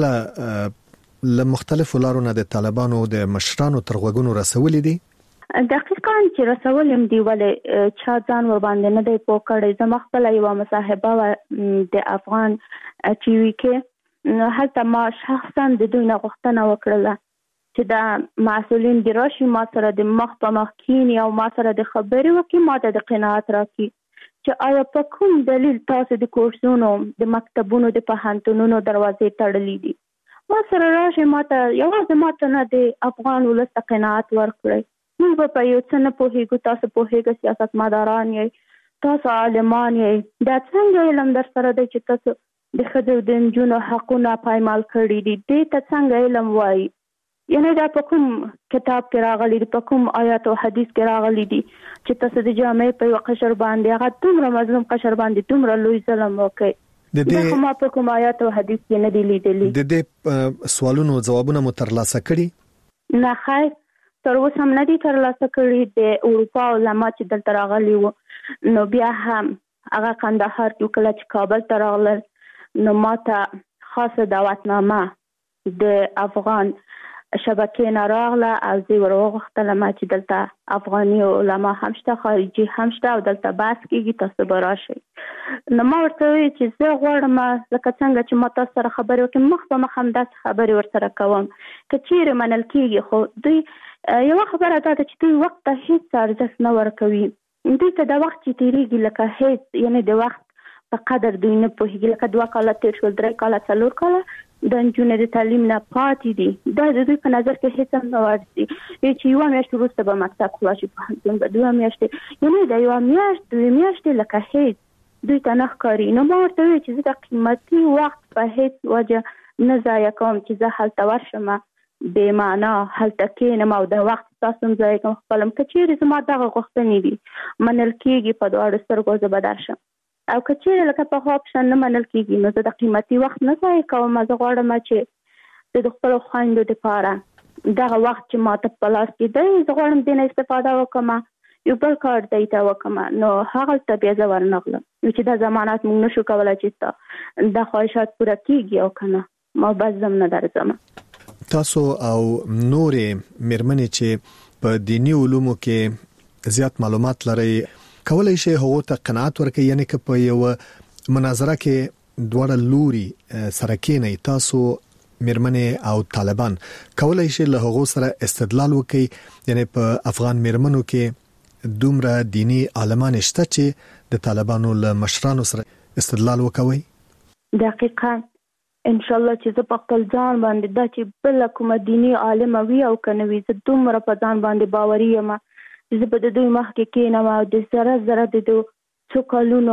کله له مختلفو لارو نه د طالبانو د مشرانو تر غوږونو رسولې دي؟ دقیقاً چې رسول هم دی، ولې چا ځان ور باندې نه دی پوه کړی. زما خپله یوه مصاحبه وه د افغان ټي وي کې، هلته ما شخصا د دوی نه غوښتنه وکړله چې دا مسؤلین دې راشي ما سره د مخ په مخ کښېني او ما سره د خبرې وکړي، ما ته د قناعت راکړي چې آیا په کوم دلیل تاسو د کورسونو، د مکتبونو، د پوهنتونونو دروازې تړلې دي. ما سره راشي، ما ته یوازې ما ته نه د افغان ولس ته قناعت ورکړئ. موږ به په یو څه نه پوهېږو، تاسو پوهېږئ، سیاستمداران یې، تاسو عالمان یې، دا څنګه علم در سره دی چې تاسو د ښځو د نجونو حقونه پایمال کړي دي؟ دې ته څنګه علم وایي؟ یعنې دا په کوم کتاب کې راغلی دي، په کوم آیات او حدیث کې راغلی دي چې تاسو د جامعې په یو قشر باندې، هغه دومره مظلوم قشر باندې دومره لوی ظلم وکړئ؟ د دې ما په کوم آیات او حدیث کې نه دی لیدلی. د دې سوالونو جوابونه مو ترلاسه کړي؟ نه خیر، تر اوسه هم نه دي ترلاسه کړي. د اروپا علما چې دلته راغلي وو، نو بیا هم هغه کندهار کې کله چې کابل ته راغلل، نو ما ته خاصه دعوتنامه د افغان شبکې نه راغله او زه ور وغوښتلم چې دلته افغاني علما هم شته، خارجي هم شته او دلته بحث کېږي، تاسو به راشئ. نو ما ورته وویل چې زه غواړم لکه څنګه چې ما تاسو سره خبرې وکړم، مخ په مخ همداسې خبرې ورسره کوم. که چیرې منل کېږي، خو دوی یوه خبره دا ده چې دوی وخت ته هېڅ ارزښت نه ورکوي. دوی ته د وخت چې تېرېږي لکه هېڅ، یعنې د وخت په قدر دوی نه پوهېږي. لکه دوه کاله تېر شول، درې کاله، څلور کاله د نجونو د تعلیم نه پاتې دي. دا د دوی په نظر کې هېڅ هم نه ورځي چې یوه میاشت وروسته به مکتب خلاص شي، پوهنتون به دوه میاشتې، یعنې د یوه میاشت دوه میاشتې لکه هېڅ دوی ته نه ښکاري. نو ما ورته وویل چې زه د قیمتي وخت په هېڅ وجه نه ضایع کوم چې زه هلته ورشم، بې معنا هلته کښېنم او د وخت ستاسو هم ضایع کوم خپل. که چیرې زما دغه غوښتنې دي منل کېږي، په دواړو سترګو زه به درشم. او که چیرې لکه پخوا اپشن نه منل کېږي، نو زه د قیمتي وخت نه ضایع کوم. زه غواړم چې د خپلو خویندو دپاره دغه وخت چې ماته په لاس کې دی، زه غواړم دې نه استفاده وکړم، یو بل کار دی ته وکړم. نو هغلته بیا زه ورنغلم چې دا ضمانت موږ نشو کولی چې دا خواهشات پوره کېږي او که نه، ما بس زم نه درځم. تاسو او نورې میرمنې چې په دینی علومو کې زیات معلومات لري، کولای شي هغه ته قناعت ورکړي؟ یعنی که په یو مناظره کې دواړه لوري سره کېنئ، تاسو میرمنې او طالبان، کولای شي له هغه سره استدلال وکړي؟ یعنی په افغان میرمنو کې دومره دینی عالمان شته چې د طالبانو له مشرانو سره استدلال وکوي؟ دقیقاً ان شاء الله چې زه په خپل ځان باندې دا چې بل کومه دینی عالمه وي او کنه وي، زه دومره په ځان باندې باوري یم زه به د دوی مخکې کېنم او د ذره ذره د دوی څو کلونو،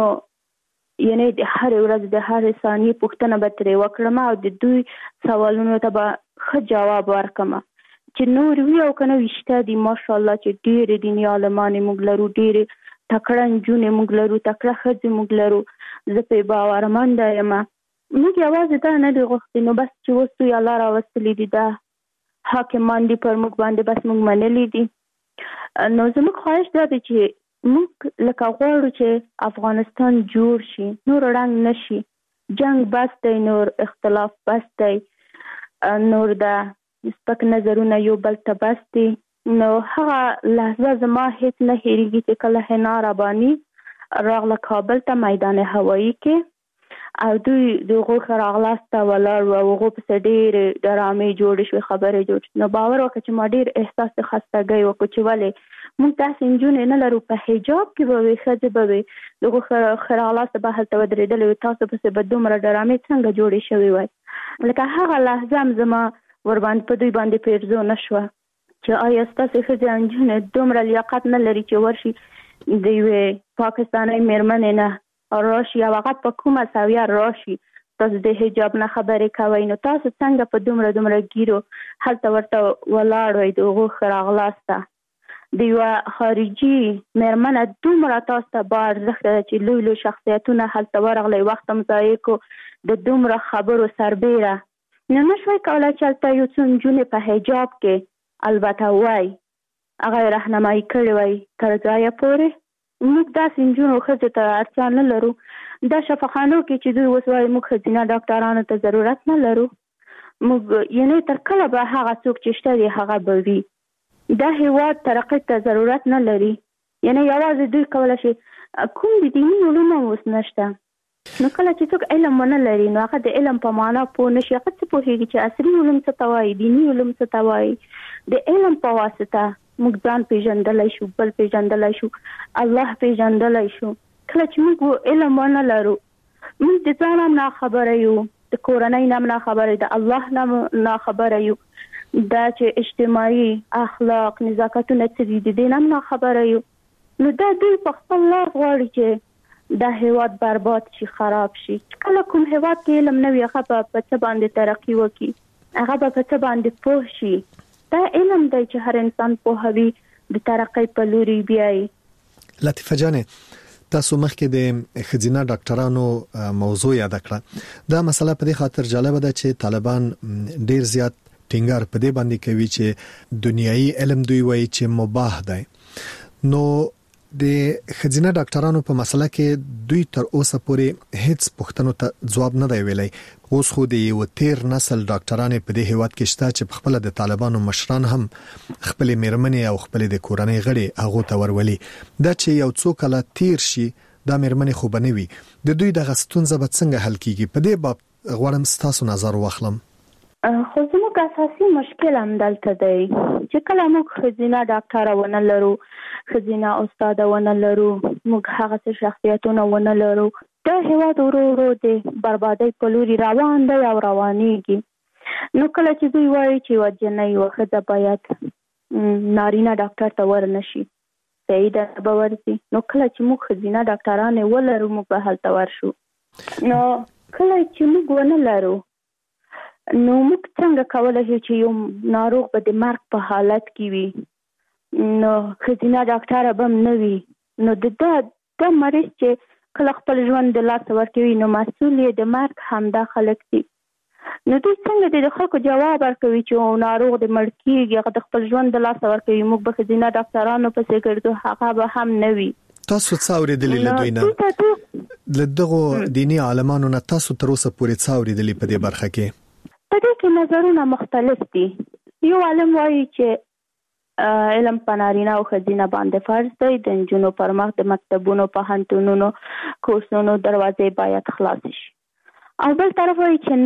یعنې د هرې ورځ د هرې ثانیې پوښتنه به ترې وکړم او د دوی سوالونو ته به ښه جواب ورکړم. چې نور وي او که نه وي، شته دي ماشاءالله چې ډېرې دیني عالمانې موږ لرو، ډېرې تکړه نجونې موږ لرو، تکړه ښځې موږ لرو. زه پرې باورمنده یم. موږ یوازې دا نه دي غوښتي، نو بس چې اوس دوی الله راوستلي دي، دا حاکمان دي پر موږ باندې، بس موږ منلي دي. نو زموږ خواهش دا دی چې موږ لکه غواړو چې افغانستان جوړ شي، نور رنګ نشي، جنگ بس دی، نور اختلاف بس دی، نور د سپک نظرونه یو بل ته بس دي. نو هغه لحظه زما هیڅ نه هېرېږي چې کله حنا رباني راغله کابل ته میدان هوایي کې او دوی د هغو ښه راغلاست ته ولاړ وو او هغو پسې ډېرې ډرامې جوړې شوې، خبرې جوړ شوې. نو باور وکړه چې ما ډېر احساس د خستګۍ وکړو چې ولې موږ داسې نجونې نه لرو، په حجاب کې به وي، ښځې به وي، د هغو ښه راغلاسته به هلته ودرېدلې وي، تاسو پسې به دومره ډرامې څنګه جوړې شوې وای. لکه هغه لحظه هم زما ورباندې په دوی باندې پیرزو نه شوه چې آیا ستاسې ښځې او نجونې دومره لیاقت نه لري چې ورشي د یوې پاکستانۍ مېرمنې نه راشي او هغه په کومه سویه راشي تاسو د حجاب نه خبرې کوئ نو تاسو څنګه په دومره دومره ګیرو هلته ورته ولاړ وئ د هغو ښه راغلاسته د یوه خارجي مېرمنه دومره تاسو ته با ارزښته ده چې لوی لوی شخصیتونه هلته ورغلی وخت هم ضایع کو د دومره خبرو سربیره نو نه شوی کولی چې هلته یو څو نجونې په حجاب کې البته وای هغه یې رهنمایي کړې وای تر ځایه پورې موږ داسې نجونو ښځو ته اړتیا نه لرو دا شفاخانو کې چې دوی اوس وایي موږ ښځینه ډاکټرانو ته ضرورت نه لرو موږ یعنې تر کله به هغه څوک چې شته دی هغه به وي دا هېواد ترقۍ ته ضرورت نه لري یعنې یوازې دوی کولی شي کوم د دیني علوم هم اوس نشته نو کله چې څوک علم ونه لري نو هغه د علم په معنا پوه نه شي هغه څه پوهېږي چې عصري علوم څه ته وایي دیني علوم څه ته وایي د علم په واسطه موږ ځان پیژندلی شو بل پیژندلی شو الله پیژندلی شو کله چې موږ علم ونه لرو موږ د ځان هم ناخبره یو د کورنۍ نه هم ناخبره د الله نه هم ناخبره یو دا چې اجتماعي اخلاق نزاکتونه څه دي د دې نه هم ناخبره یو نو دا دوی په خپل لاس غواړي چې دا هېواد برباد شي خراب شي کله کوم هېواد کې علم نه وي هغه به په څه باندې ترقي وکړي هغه به په څه باندې پوه شي دا علم دی چې هر انسان پوهوي د ترقۍ په لوري بیایي لطیفه جانې تاسو مخکې د ښځینه ډاکټرانو موضوع یاد کړه دا مسله په دې خاطر جالبه ده چې طالبان ډیر زیات ټینګار په دې باندې کوي چې دنیایي علم دوی وایي چې مباح دی نو د ښځینه ډاکټرانو په مسله کې دوی تر اوسه پورې هیڅ پوښتنو ته ځواب نه دی ویلی اوس خو د یو تیر نسل ډاکټرانې په دې هیواد کې شته چې په خپل د طالبانو مشران هم خپل میرمنې او خپل د کورنۍ غړي هغه ته ورولي دا چې یو څو کله تیر شي دا میرمنې خو بنوي د دوی د غستونزه به څنګه حل کیږي په دې باب غواړم تاسو نظر واخلم خو زموږ اساسي مشکل هم دلته دی چې کله موږ ښځینه ډاکټره ونه لرو ښځینه استاده ونه لرو موږ هغه څه شخصیتونه ونه لرو دا هېواد ورو ورو د بربادۍ په لوري روان دی او روانېږي نو کله چې دوی وایي چې یوه جنۍ یوه ښځه باید نارینه ډاکټر ته ورنشي صحیح ده به ورځي نو کله چې موږ ښځینه ډاکټرانې ولرو موږ به هلته ورشو نو کله چې موږ ونه لرو نو موږ څنګه کولی شو چې یو ناروغ به د مرګ په حالت کې وي نو ښځینه ډاکټره به هم نه وي نو د دا دا مریض چې کله خپل ژوند د لاسه ورکوي نو مسؤل یې د مرګ همدا خلک دي نو دوی څنګه د خلکو جواب ورکوي چې ناروغ د مړ کېږي هغه د خپل ژوند د لاسه ورکوي موږ به ښځینه ډاکټرانو پسې ګرځو هغه به هم نه وي تاسو څه اورېدلي له دوی نه له دغو دیني عالمانو نه تاسو تر اوسه پورې څه اورېدلي په دې برخه کې په دې کې نظرونه مختلف دي یو عالم وایي چې علم په نارینه او ښځینه باندې فرض دی د نجونو پر مخ د مکتبونو پوهنتونونو کورسونو دروازې باید خلاص شي او بل طرف وایي چې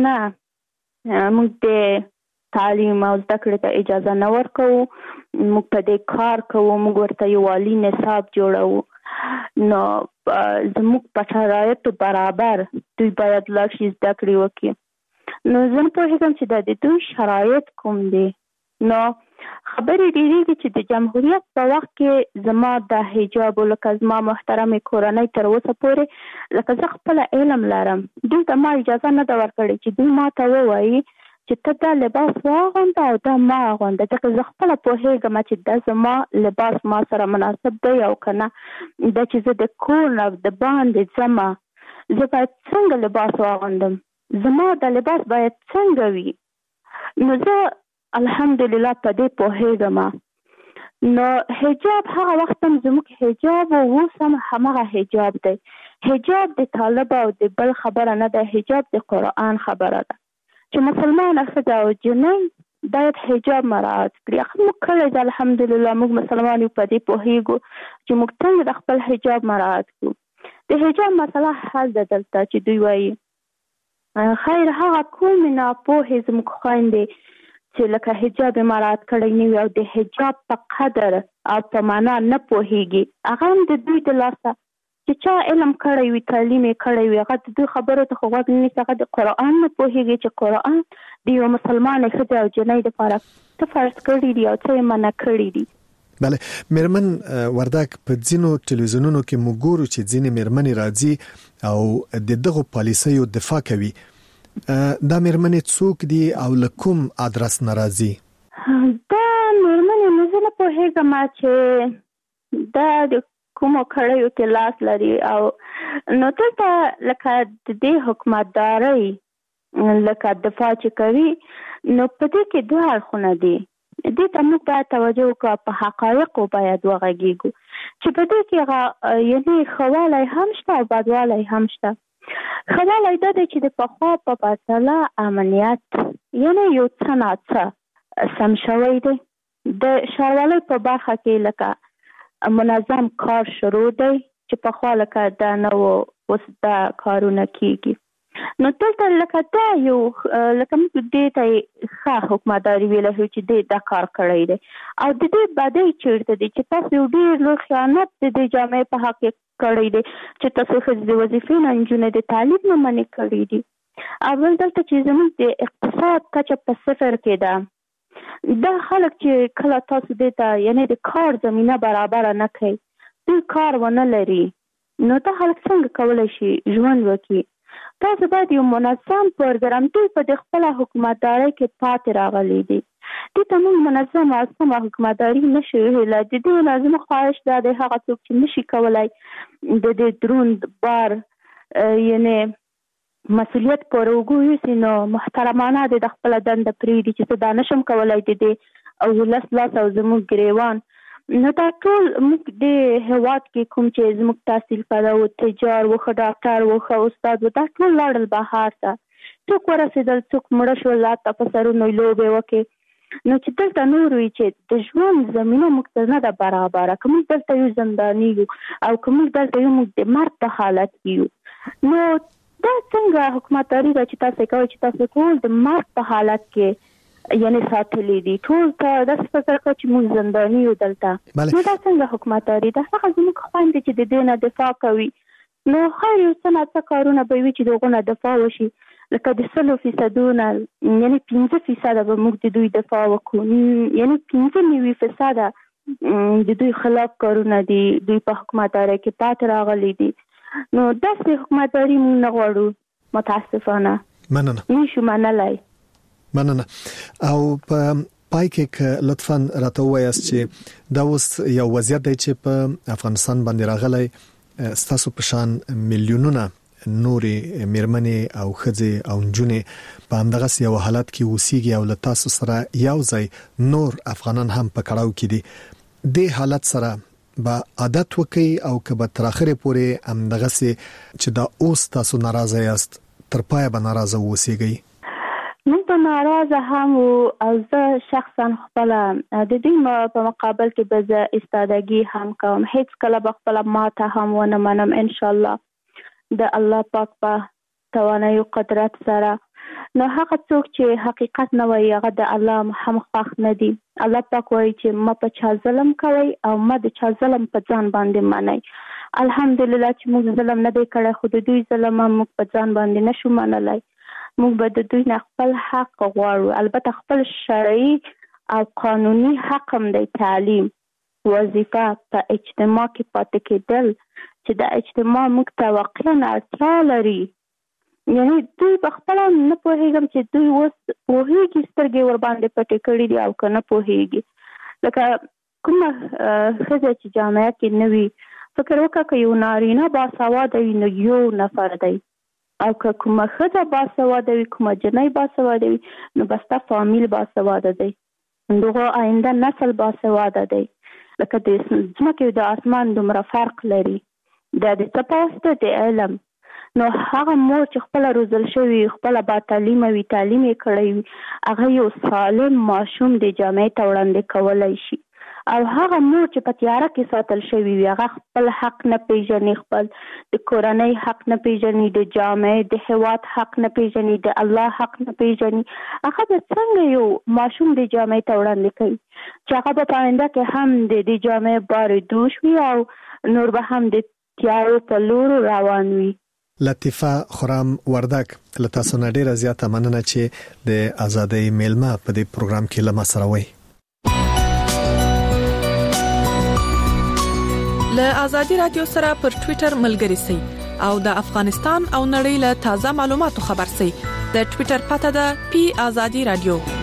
نه موږ د تعلیم او زده کړې ته اجازه نه ورکوو موږ په دې کار کوو موږ ورته یو عالي نصاب جوړوو نو زموږ په شرایطو برابر دوی باید لاړ شي زده کړې وکړي نو زه نه پوهېږم چې دا د دوی شرایط کوم دي نو خبرې ډېرېږي چې د جمهوریت په وخت کې زما د حجاب لکه زما محترمې کورنۍ تر اوسه پورې لکه زه خپله علم لرم دوی ته ما اجازه نه ده ورکړې چې دوی ما ته ووایي چې ته دا لباس واغونده او دا ما اغونده ځکه زه خپله پوهېږم چې دا زما لباس ما سره مناسب دی او که نه دا چې زه د کور نه د باندې ځمه زه باید څنګه لباس واغوندم زما د لباس باید څنګه وي نو زه الحمدلله په دې پوهېږم نو حجاب هغه وخت هم زموږ حجاب او اوس هم همغه حجاب دی حجاب د طالب او د بل خبره نه ده حجاب د قرآن خبره ده چې مسلمانه ښځه او جنۍ باید حجاب مراعات کړي هغه موږ کړی ده الحمدلله موږ مسلمان یو په دې پوهېږو چې موږ څنګه د خپل حجاب مراعات کړو د حجاب مسله حل ده دلته چې دوی وایي خیر هغه کومې ناپوهې زموږ خویندې چې لکه حجاب یې مراعات کړی نه وي او د حجاب په قدر او په معنا نه پوهېږي هغه هم د دوی د لاسه چې چا علم کړی وي تعلیم یې کړی وي هغه د دوی خبرو ته خو غوږ نه نیسي هغه د قرآن نه پوهېږي چې قرآن د یو مسلمانې ښځې او جنۍ دپاره څه فرض کړي دي او څه یې منع کړي دي بله میرمن وردک په ځینو ټلویزیونونو کې موږ ګورو چې ځینې میرمنې راځي او د دغو پالیسیو دفاع کوي دا مېرمنې څوک دي او لکم ادرس ناراضي؟ دا مېرمنې مزه نه پوهېږم چې دا د کومو کړیو کې لاس لري او نو دلته لکه د دې حکومتدارۍ لکه دفاع چې کوي نو په دې کې دوه اړخونه دي. دې ته موږ باید توجه وکړو، په حقایقو باید وغږیږو چې په دې کې یعنې ښه والی هم شته او بدوالی هم شته. ښه والی دا دی چې د پخوا په پرتله امنیت یعنې یو څه ناڅه سم شوی دی. د ښاروالۍ په برخه کې لکه منظم کار شروع دی چې پخوا لکه دا نه و، اوس دا کارونه کېږي. نو دلته لکه دا یو لکه موږ دې ته ښه حکومتداري ویلی شو چې دې دا کار کړی دی او د دې بدۍ چېرته دی چې تاسو یو ډېر لوی خیانت د دې جامعې په حق کې کړی دی چې تاسو ښځې د وظیفې نه نجونې د تعلیم نه منې کړي دي. اول دلته چې زموږ د اقتصاد کچه په صفر کې ده، دا خلک چې کله تاسو دې ته یعنې د کار زمینه برابره نه کوي، دوی کار ونه لري، نو دا خلک څنګه کولی شي ژوند وکړي؟ تاسو باید یو منظم پروګرام دوی په د خپله حکومتدارۍ کې پاتې راغلی دي. دې ته موږ منظم او سمه حکومتداري نشو ویلی. د دې نه زموږ خواهش دا دی هغه څوک چې نشي کولی د دې دروند بار یعنې مسؤلیت پر اوږو یوسي نو محترمانه دی د خپله دنده پرېږدي چې زه دا نشم کولی د دې او ولس لاس او زموږ ګریوان. نو دا ټول موږ د هېواد کې کوم چې زموږ تحصیل کړی و، تجار و، ښه ډاکټر و، ښه استاد و، دا ټول لاړل بهر ته. څوک ورسېدل، څوک مړه شول، هلته په سرونو یې لوبې وکړې. نو چې دلته نور وي چې د ژوند زمینه موږ ته نه ده برابره، که موږ دلته یو زنداني یو او که موږ دلته یو موږ د مرګ په حالت کې یو، نو دا څنګه حکومتداري ده چې تاسو کوئ چې تاسو ټول د مرګ په حالت کې یعنې ساتلی دي، ټول ته داسې فکر کوه چې موږ زنداني یو دلته. نو دا څنګه حکومتداري ده؟ هغه زموږ خویندې چې د دې نه دفاع کوي، نو خیر یو څه ناڅه کارونه به وي چې د هغو نه دفاع وشي، لکه د سلو فیصدونه یعنې پنځه فیصده به موږ د دوی دفاع وکړو، یعنې پنځه نوي فیصده د دوی خلاف کارونه دي، دوی په حکومتدارۍ کې پاتې راغلي دي. نو داسې حکومتداري موږ نه غواړو، متاسفانه مننه نشو منلی. مننه. او په پای کې لطفاً راته ووایاست چې دا اوس یو وضعیت دی چې په افغانستان باندې راغلی، ستاسو په شان میلیونونه نورې میرمنې او ښځې او نجونې په همدغسې یو حالت کې اوسېږي او له تاسو سره یو ځای نور افغانان هم په کړاو کې دي. دې حالت سره به عادت وکړي او که به تر اخرې پورې همدغسې چې دا اوس تاسو ناراضه یاست تر پایه به ناراضه واوسېږئ؟ موږ به ناراضه هم او زه شخصا خپله د دوی په مقابل کې به زه استادګي هم کوم، هیڅ کله به خپله ماته هم ونه منم انشاءالله د الله پاک په توانایي او قدرت سره. نو هغه څوک چې حقیقت نه وایي هغه د الله هم خوښ نه دي. الله پاک وایي چې ما په چا ظلم کوئ او ما د چا ظلم په ځان باندې منئ. الحمدلله چې موږ ظلم نه دی کړی، خو د دوی ظلم هم موږ په ځان باندې نشو منلی. موږ به د دوی نه خپل حق غواړو، البته خپل شرعي او قانوني حق هم دی، تعلیم، وظیفه، په اجتماع کې پاتې کېدل چې د اجتماع موږ ته واقعا اړتیا لري. یعنې دوی په خپله نه پوهېږم چې دوی اوس پوهېږي سترګې ورباندې پټې کړي دي او که نه پوهېږي. لکه کومه ښځه چې جامعه کې نه وي، فکر وکړه که یو نارینه باسواده وي نو یو نفر دی، او که کومه ښځه باسواده وي، کومه جنۍ باسواده وي، نو بس ستا فامیل باسواده دی، دغه آینده نسل باسواده دی. لکه د ځمکې د اسمان دومره فرق لري، دا د څه په واسطه د علم. نو هغه مور چې خپله روزل شوي، خپله با تعلیمه وي، تعلیم یې کړی وي، هغه یو سالم ماشوم د جامعې ته وړاندې کولی شي. او هغه مور چې په تیاره کې ساتل شوي وي، هغه خپل حق نه پیژني، خپل د کورنۍ حق نه پیژني، د جامعې د هېواد حق نه پیژني، د الله حق نه پیژني، هغه به څنګه یو ماشوم د جامعې ته وړاندې کوي چې هغه به په آینده کې هم د دې جامعې بارې دوش وي او نور به هم د تیارو په لور روان وي. لطیفه خرم وردک، له تاسو نه ډیره زیاته مننه چې د ازادۍ میلمه په دې پروګرام کې له ما سره وئ. له ازادي رادیو سره پر ټوئیټر ملګري سئ او د افغانستان او نړۍ له تازه معلوماتو خبر سئ. د ټوئیټر پته ده پی آزادي رادیو.